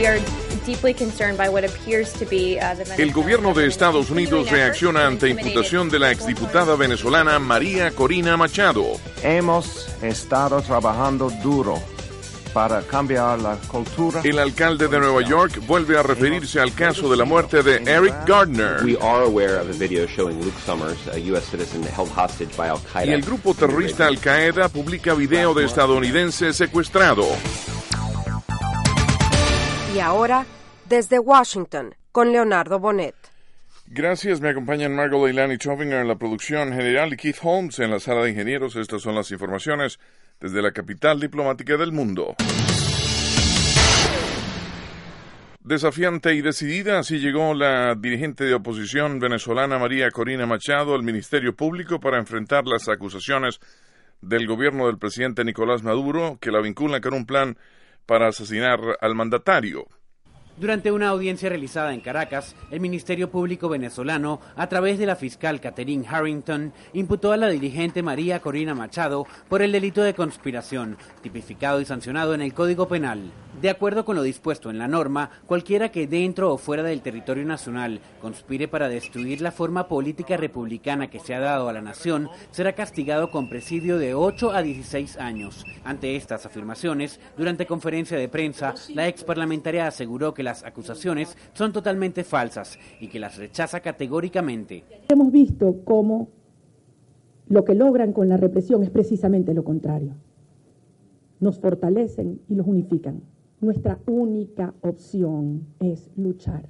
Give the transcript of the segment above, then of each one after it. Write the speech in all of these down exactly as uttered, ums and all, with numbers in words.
El gobierno de Estados Unidos reacciona ante imputación de la exdiputada venezolana María Corina Machado. Hemos estado trabajando duro para cambiar la cultura. El alcalde de Nueva York vuelve a referirse al caso de la muerte de Eric Gardner. We are aware of a video showing Luke Summers, a U S citizen held hostage by Al-Qaeda. Y el grupo terrorista Al-Qaeda publica video de estadounidense secuestrado. Y ahora, desde Washington, con Leonardo Bonet. Gracias, me acompañan Margot Leilani Chovinger en la producción general y Keith Holmes en la sala de ingenieros. Estas son las informaciones desde la capital diplomática del mundo. Desafiante y decidida, así llegó la dirigente de oposición venezolana María Corina Machado al Ministerio Público para enfrentar las acusaciones del gobierno del presidente Nicolás Maduro que la vinculan con un plan para asesinar al mandatario. Durante una audiencia realizada en Caracas, el Ministerio Público venezolano, a través de la fiscal Catherine Harrington, imputó a la dirigente María Corina Machado por el delito de conspiración, tipificado y sancionado en el Código Penal. De acuerdo con lo dispuesto en la norma, cualquiera que dentro o fuera del territorio nacional conspire para destruir la forma política republicana que se ha dado a la nación, será castigado con presidio de ocho a dieciséis años. Ante estas afirmaciones, durante conferencia de prensa, la exparlamentaria aseguró que las acusaciones son totalmente falsas y que las rechaza categóricamente. Hemos visto cómo lo que logran con la represión es precisamente lo contrario. Nos fortalecen y los unifican. Nuestra única opción es luchar.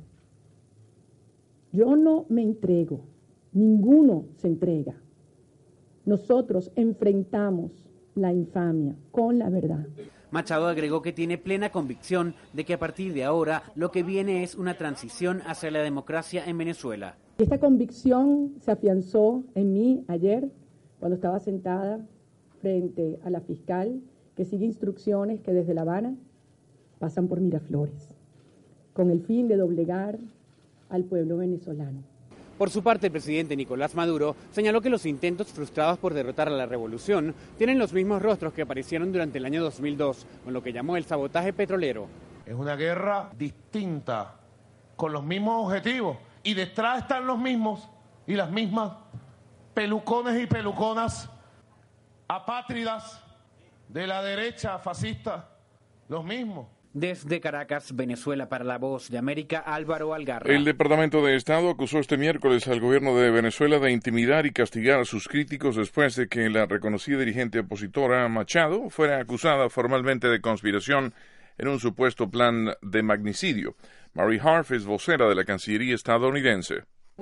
Yo no me entrego, ninguno se entrega. Nosotros enfrentamos la infamia con la verdad. Machado agregó que tiene plena convicción de que a partir de ahora lo que viene es una transición hacia la democracia en Venezuela. Esta convicción se afianzó en mí ayer cuando estaba sentada frente a la fiscal que sigue instrucciones que desde La Habana pasan por Miraflores, con el fin de doblegar al pueblo venezolano. Por su parte, el presidente Nicolás Maduro señaló que los intentos frustrados por derrotar a la revolución tienen los mismos rostros que aparecieron durante el año dos mil dos, con lo que llamó el sabotaje petrolero. Es una guerra distinta, con los mismos objetivos, y detrás están los mismos y las mismas pelucones y peluconas apátridas de la derecha fascista, los mismos. Desde Caracas, Venezuela, para La Voz de América, Álvaro Algarra. El Departamento de Estado acusó este miércoles al gobierno de Venezuela de intimidar y castigar a sus críticos después de que la reconocida dirigente opositora Machado fuera acusada formalmente de conspiración en un supuesto plan de magnicidio. Mary Harf es vocera de la Cancillería estadounidense.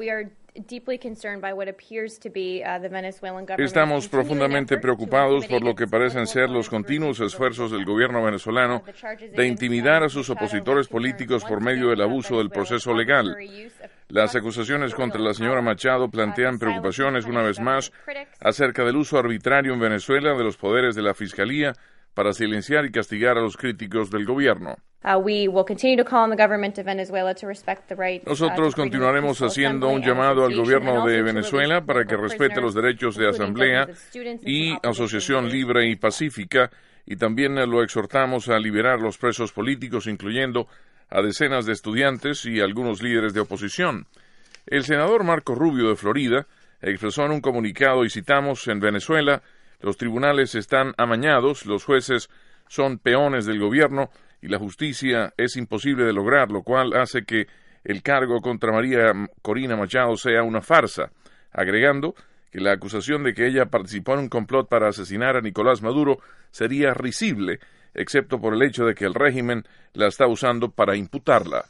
Estamos profundamente preocupados por lo que parecen ser los continuos esfuerzos del gobierno venezolano de intimidar a sus opositores políticos por medio del abuso del proceso legal. Las acusaciones contra la señora Machado plantean preocupaciones una vez más acerca del uso arbitrario en Venezuela de los poderes de la Fiscalía para silenciar y castigar a los críticos del gobierno. Nosotros continuaremos haciendo un llamado al gobierno de Venezuela para que respete los derechos de asamblea y asociación libre y pacífica, y también lo exhortamos a liberar los presos políticos, incluyendo a decenas de estudiantes y algunos líderes de oposición. El senador Marco Rubio de Florida expresó en un comunicado, y citamos, en Venezuela los tribunales están amañados, los jueces son peones del gobierno y la justicia es imposible de lograr, lo cual hace que el cargo contra María Corina Machado sea una farsa, agregando que la acusación de que ella participó en un complot para asesinar a Nicolás Maduro sería risible, excepto por el hecho de que el régimen la está usando para imputarla.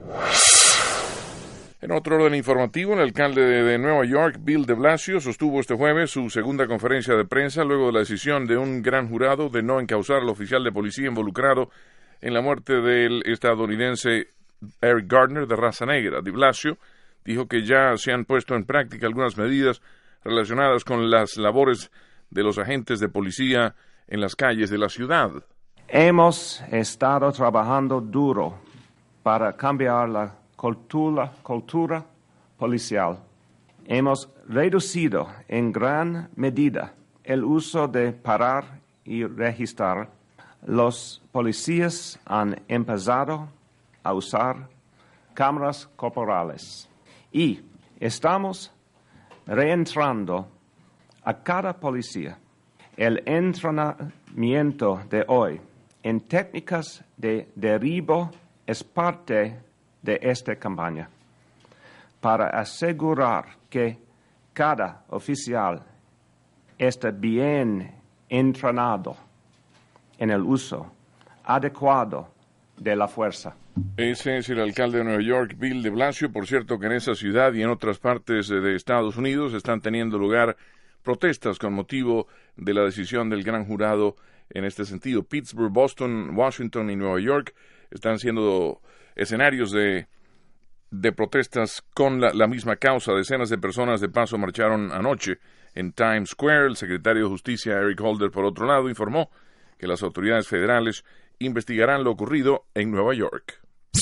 En otro orden informativo, el alcalde de Nueva York, Bill de Blasio, sostuvo este jueves su segunda conferencia de prensa luego de la decisión de un gran jurado de no encausar al oficial de policía involucrado en la muerte del estadounidense Eric Gardner de raza negra. De Blasio dijo que ya se han puesto en práctica algunas medidas relacionadas con las labores de los agentes de policía en las calles de la ciudad. Hemos estado trabajando duro para cambiar la cultura, cultura policial. Hemos reducido en gran medida el uso de parar y registrar. Los policías han empezado a usar cámaras corporales y estamos reentrando a cada policía. El entrenamiento de hoy en técnicas de derribo es parte de esta campaña para asegurar que cada oficial está bien entrenado en el uso adecuado de la fuerza. Ese es el alcalde de Nueva York, Bill de Blasio. Por cierto que en esa ciudad y en otras partes de Estados Unidos están teniendo lugar protestas con motivo de la decisión del gran jurado en este sentido. Pittsburgh, Boston, Washington y Nueva York están siendo escenarios de, de protestas con la, la misma causa. Decenas de personas de paso marcharon anoche en Times Square. El secretario de Justicia, Eric Holder, por otro lado, informó que las autoridades federales investigarán lo ocurrido en Nueva York.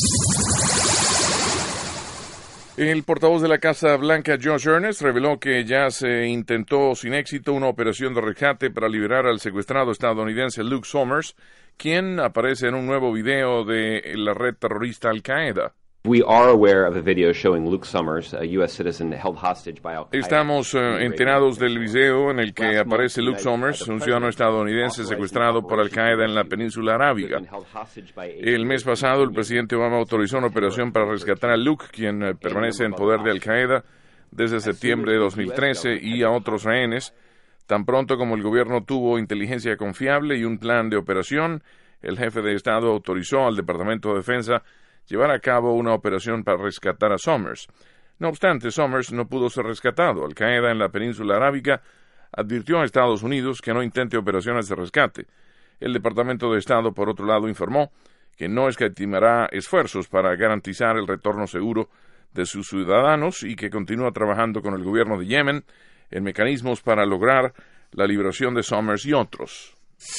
El portavoz de la Casa Blanca, Josh Earnest, reveló que ya se intentó sin éxito una operación de rescate para liberar al secuestrado estadounidense Luke Somers, quien aparece en un nuevo video de la red terrorista Al-Qaeda. We are aware of a video showing Luke Somers, a U S citizen held hostage by Al-Qaeda. Estamos uh, enterados del video en el que aparece Luke Somers, un ciudadano estadounidense secuestrado por Al-Qaeda en la península arábiga. El mes pasado, el presidente Obama autorizó una operación para rescatar a Luke, quien uh, permanece en poder de Al-Qaeda desde septiembre de dos mil trece, y a otros rehenes. Tan pronto como el gobierno tuvo inteligencia confiable y un plan de operación, el jefe de Estado autorizó al Departamento de Defensa llevar a cabo una operación para rescatar a Somers. No obstante, Somers no pudo ser rescatado. Al-Qaeda en la península arábiga advirtió a Estados Unidos que no intente operaciones de rescate. El Departamento de Estado, por otro lado, informó que no escatimará esfuerzos para garantizar el retorno seguro de sus ciudadanos y que continúa trabajando con el gobierno de Yemen en mecanismos para lograr la liberación de Somers y otros.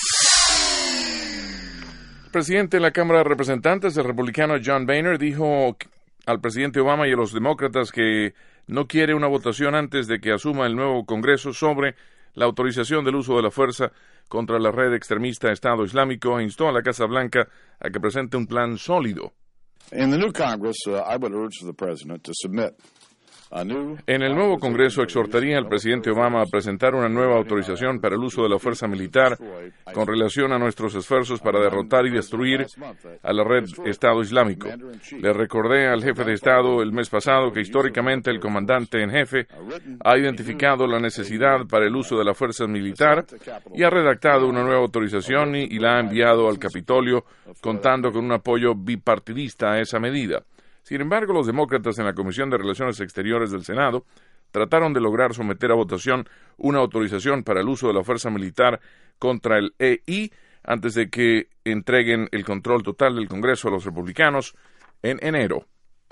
El presidente de la Cámara de Representantes, el republicano John Boehner, dijo al presidente Obama y a los demócratas que no quiere una votación antes de que asuma el nuevo Congreso sobre la autorización del uso de la fuerza contra la red extremista Estado Islámico e instó a la Casa Blanca a que presente un plan sólido. In the new Congress, uh, I would urge the president to submit. En el nuevo Congreso exhortaría al presidente Obama a presentar una nueva autorización para el uso de la fuerza militar con relación a nuestros esfuerzos para derrotar y destruir a la red Estado Islámico. Le recordé al jefe de Estado el mes pasado que históricamente el comandante en jefe ha identificado la necesidad para el uso de la fuerza militar y ha redactado una nueva autorización y, y la ha enviado al Capitolio contando con un apoyo bipartidista a esa medida. Sin embargo, los demócratas en la Comisión de Relaciones Exteriores del Senado trataron de lograr someter a votación una autorización para el uso de la fuerza militar contra el E I antes de que entreguen el control total del Congreso a los republicanos en enero.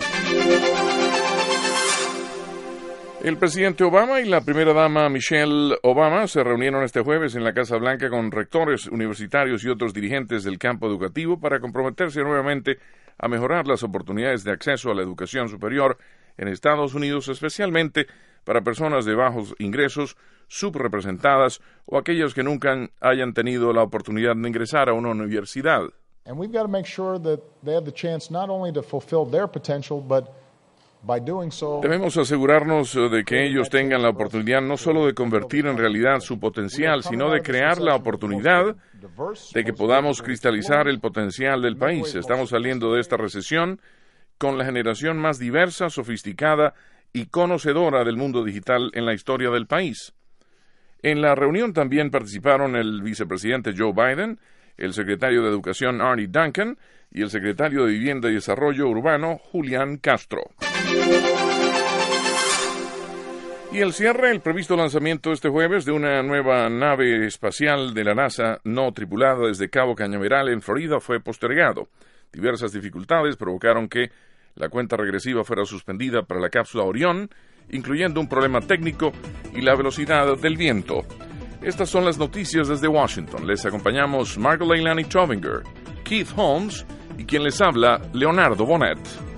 El presidente Obama y la primera dama Michelle Obama se reunieron este jueves en la Casa Blanca con rectores universitarios y otros dirigentes del campo educativo para comprometerse nuevamente a mejorar las oportunidades de acceso a la educación superior en Estados Unidos, especialmente para personas de bajos ingresos, subrepresentadas o aquellos que nunca hayan tenido la oportunidad de ingresar a una universidad. And we've got to make sure that they have the chance not only to fulfill their potential, but by doing so, debemos asegurarnos de que ellos tengan la oportunidad no solo de convertir en realidad su potencial, sino de crear la oportunidad de que podamos cristalizar el potencial del país. Estamos saliendo de esta recesión con la generación más diversa, sofisticada y conocedora del mundo digital en la historia del país. En la reunión también participaron el vicepresidente Joe Biden, el secretario de Educación Arne Duncan y el secretario de Vivienda y Desarrollo Urbano Julián Castro. Y el cierre, el previsto lanzamiento este jueves de una nueva nave espacial de la NASA no tripulada desde Cabo Cañaveral en Florida fue postergado. Diversas dificultades provocaron que la cuenta regresiva fuera suspendida para la cápsula Orión, incluyendo un problema técnico y la velocidad del viento. Estas son las noticias desde Washington. Les acompañamos Margot Leilani Trovinger, Keith Holmes y quien les habla, Leonardo Bonet.